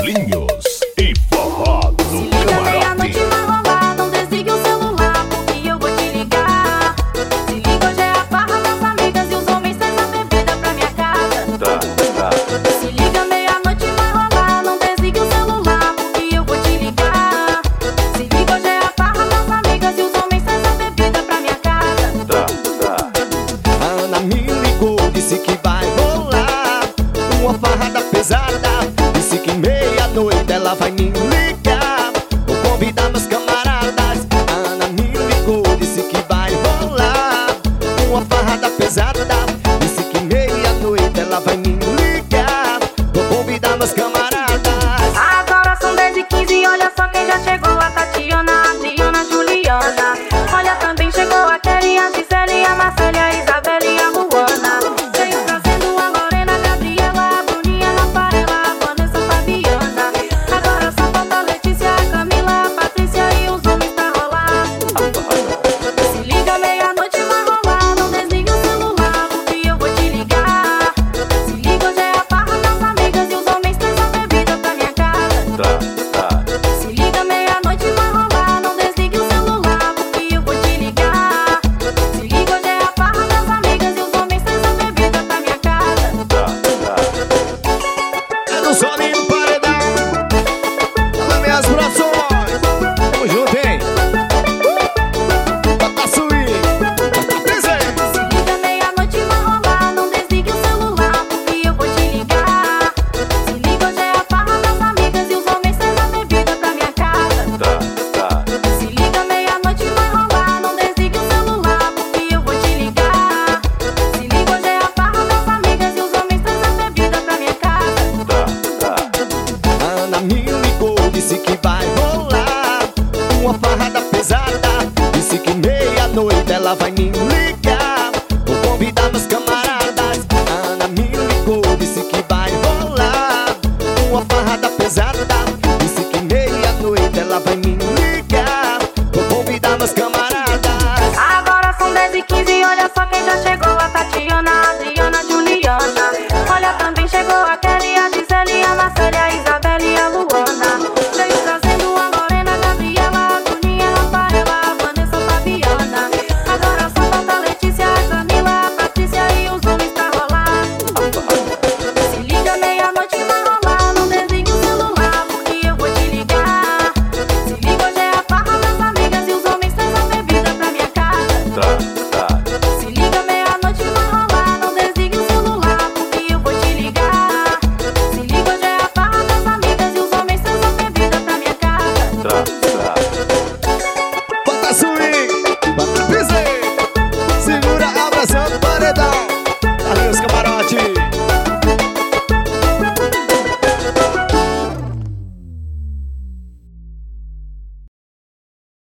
Carlinhos e forró no camarote. Não desligue o celular porque eu vou te ligar. Se liga, hoje é a farra das amigas e os homens trazem a bebida pra minha casa. Se liga, meia-noite vai rolar. Não desligue o celular porque eu vou te ligar. Se liga, hoje é a farra das amigas e os homens trazem a bebida pra minha casa. A Ana me ligou, disse que vai rolar uma farrada pesada. Disse que meia-noite ela vai me ligar. Vou convidar meus camaradas. A Ana me ligou, disse que vai rolar uma farrada pesada. Disse que meia-noite ela vai me ligar. Vou convidar meus camaradas. Agora são 10h15, olha só quem já chegou. A Tatiana, a Adriana, a Juliana. Olha, também chegou a Kelly, a Gisele, a Marcélia, a Isabela e a Luana. Veio trazendo a Lorena, a Gabriela, a Bruninha, a Rafaela, a Vanessa, a Fabiana. Agora só falta a Letícia, a Camila, a Patrícia e os homens pra rolar. Se liga, meia-noite vai rolar. Não desligue o celular porque eu vou te ligar. Se liga, hoje é a farra das amigas e os homens trazem a bebida pra minha casa. Se liga, meia-noite vai rolar. Não desligue o celular porque eu vou te ligar. Se liga, hoje é a farra das amigas e os homens trazem a bebida pra minha casa. É no solinho do paredão. Olha minhas produções. Tamo junto, hein? Bota swing. Bota presente. Se liga, meia-noite vai rolar. Não desligue o celular porque eu vou te ligar. Se liga, hoje é a farra das amigas e os homens trazem a bebida pra minha casa. Se liga, meia-noite vai rolar. Não desligue o celular porque eu vou te ligar. Se liga, hoje é a farra das amigas e os homens trazem a bebida pra minha casa. A Ana me ligou, disse que vai rolar uma farrada pesada. Disse que meia-noite ela vai me ligar. Vou convidar meus camaradas. A Ana me ligou, disse que vai rolar uma farrada pesada. Disse que meia-noite ela vai me ligar. Vou convidar meus camaradas. Agora são 10h15, olha só quem já chegou. A Tatiana, a Adriana, a Juliana. Olha, também chegou a Kelly, a Gisele, a Marcélia, a Isabela e a Luana. Veio trazendo a Lorena, a Gabriela, a Bruninha, a Rafaela, a Vanessa, a Fabiana. Agora só falta a Letícia, a Camila, a Patrícia e os homens pra rolar. Se liga, meia-noite vai rolar. Não desligue o celular porque eu vou te ligar. Se liga, hoje é a farra das amigas e os homens trazem a bebida pra minha casa. Se liga, meia-noite vai rolar. Não desligue o celular porque eu vou te ligar. Se liga, hoje é a farra das amigas e os homens trazem a bebida pra minha casa. Bota swing.